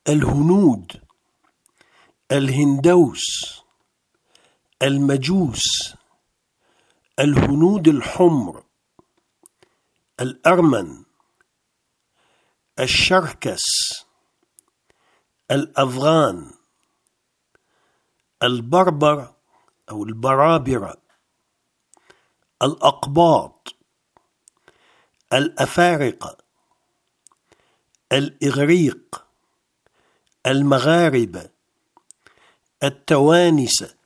الهنود، الهندوس، المجوس، الهنود الحمر، الأرمن، الشركس، الأفغان، البربر أو البرابرة، الأقباط، الأفارقة، الإغريق، المغاربة، التوانسة،